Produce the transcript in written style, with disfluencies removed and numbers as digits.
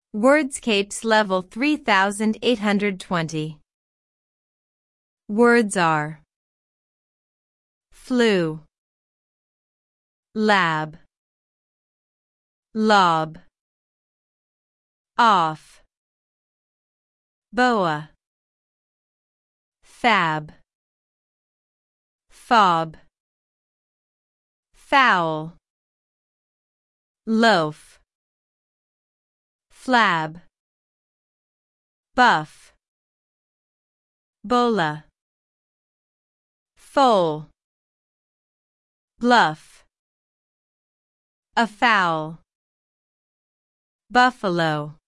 Wordscapes level 3820. Words are flu, lab, lob, off, boa, fab, fob, foul, loaf, flab, buff, bola, foal, bluff, afoul, buffalo.